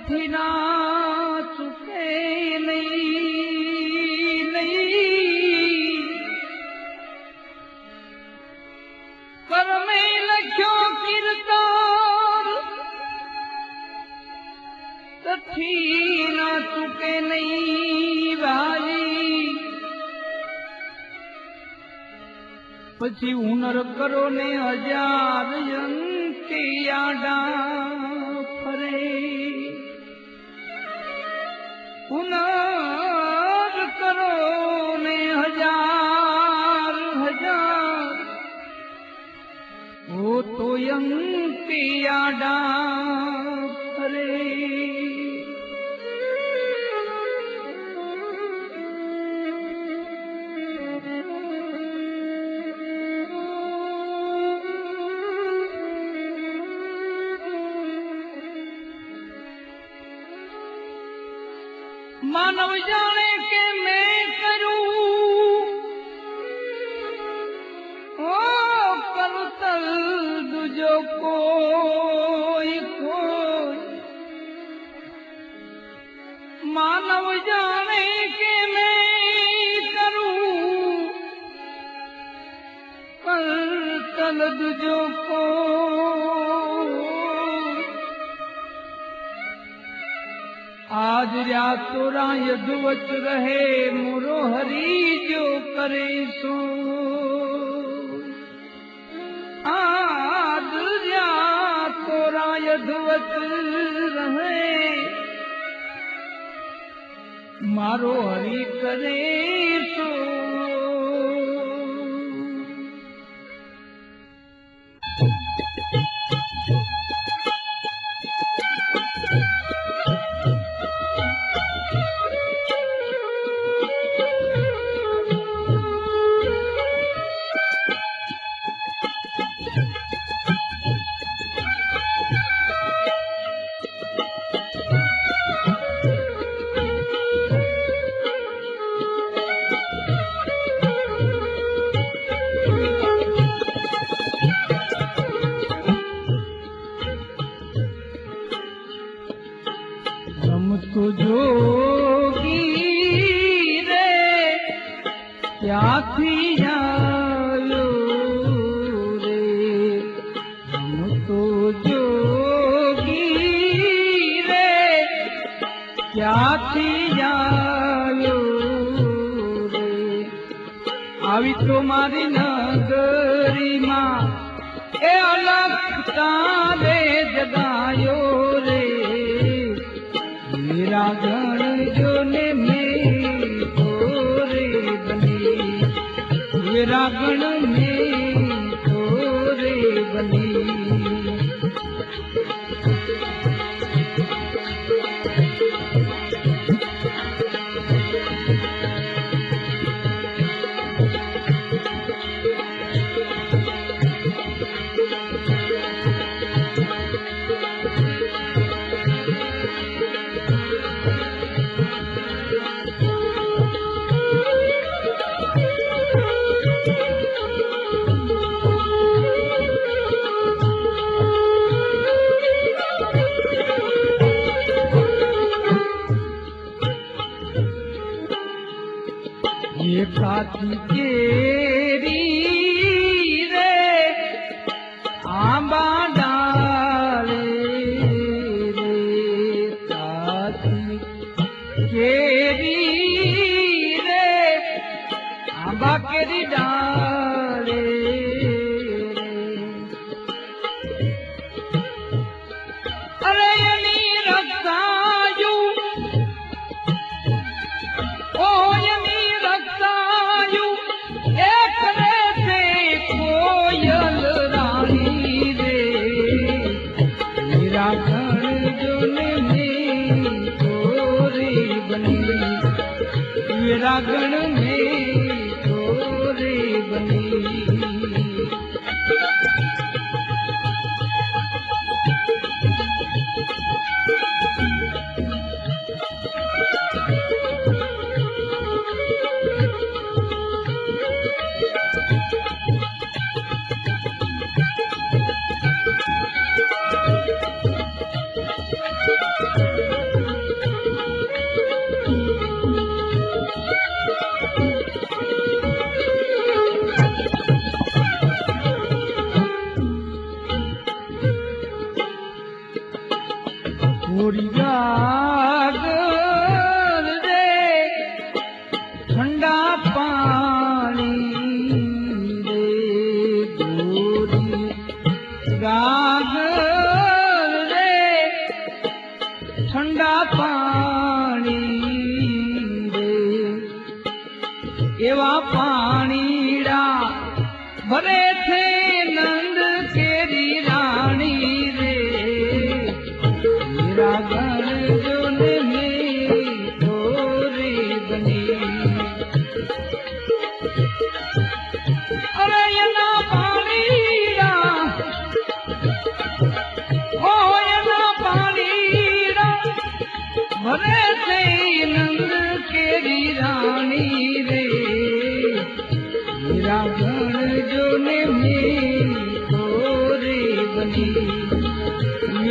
कथी ना चुके नहीं कर में लख्यो किरदार कथी ना चुके नहीं भाई पछी हुनर करो ने हजार यंती आडा फरे हुनर करो ने हजार हजार वो तो यंती आडा फरे मानव जाने के मैं करूं ओ करतल दुजो कोई कोई मानव जाने के मैं करूं करतल दुजो कोई आज रातोरा यदुवच रहे मोरो हरी जो करे सो आज रातोरा यदुवच रहे मारो हरी करे सो तो जोगी रे क्या थी जालो रे हम तो जोगी रे क्या थी जालो रे आवी तो मारी नगरी मां ए अलग तारे जगायो रे मेरा गण जो ने में तोरे बनी मेरा गण में तोरे बनी ये काठी केरी रे आंबा डाले रे काठी केरी रे आंबा केरी डाले अरे यनी रसायु ओ यनी एक रे से कोयल रानी रे मेरा घर जो में तोरे बनी मेरा गण में तोरे बनी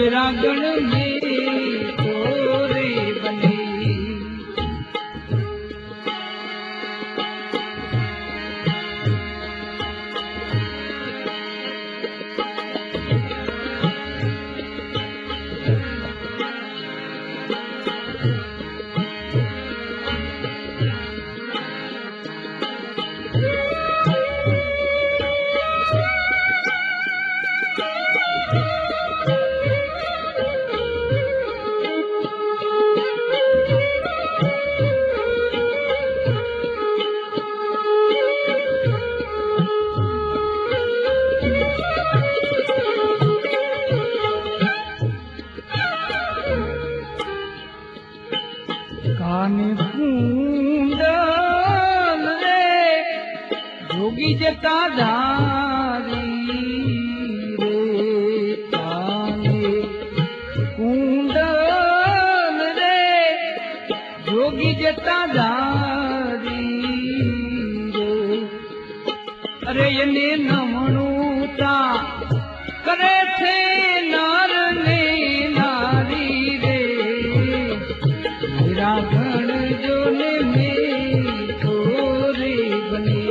मेरा गण में तोरे बने। काने कुंडल रे जोगी जटा धारी रे, काने कुंडल रे जोगी जटा धारी रे। अरे ये नमणुता करे थे नार ने नारी रे, मेरा गण जो ने में तोरे बने।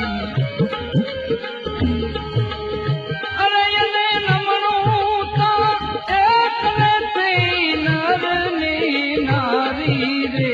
अरे ये नमणुता एक थे नर ने नारी रे,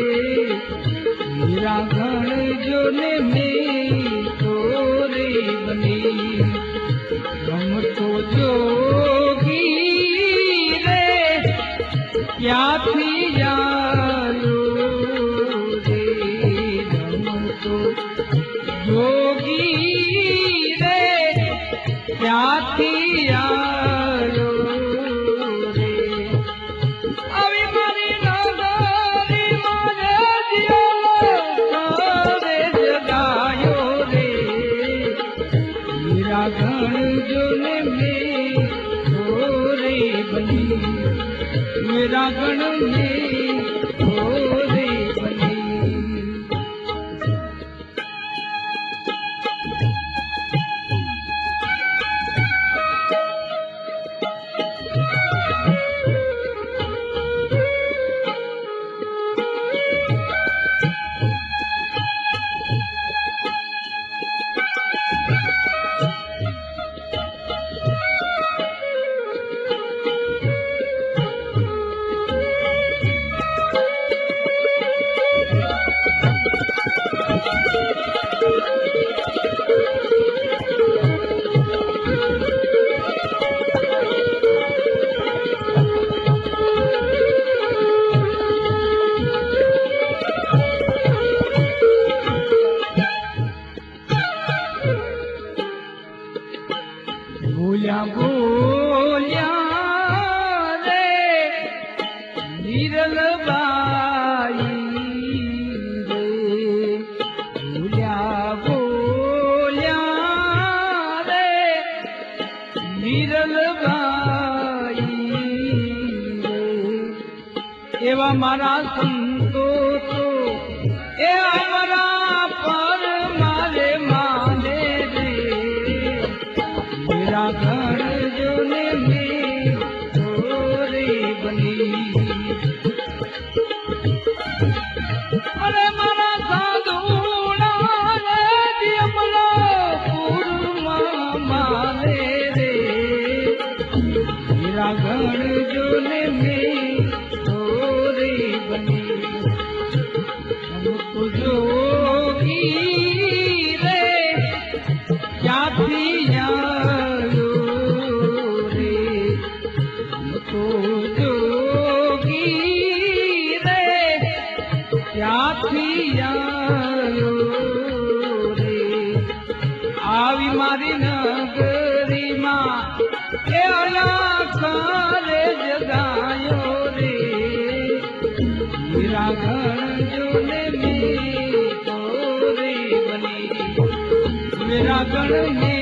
मेरा गण जो ने में तोरे बने। हम तो जोगी रे क्या थी यारो रे, हम तो जोगी रे क्या थी यारो रे। अभी मारी नगरी मारे दियो सारे जगायो रे, मेरा गण जो ने में तोरे बनी, मेरा गण में तोरे बनी। बोलिया बोलिया रे नीरल बाई रे, बोलिया बोलिया रे नीरल बाई रे। एवा मारा संतो तो एवा मारा पर मारे माने रे, मेरा गण जो ने में तोरे बनी। अरे मारा साधुना रे दियमलो पूर्मा माने रे, मेरा गण जो ने में तोरे बनी। हम तो जोगी रे क्या थी यारो रे, हम तो जोगी रे क्या थी यारो रे। आवी मारी नगरी मां ए अलाखारे जगायो रे, मेरा गण जो ने में तोरे बनी, मेरा गण में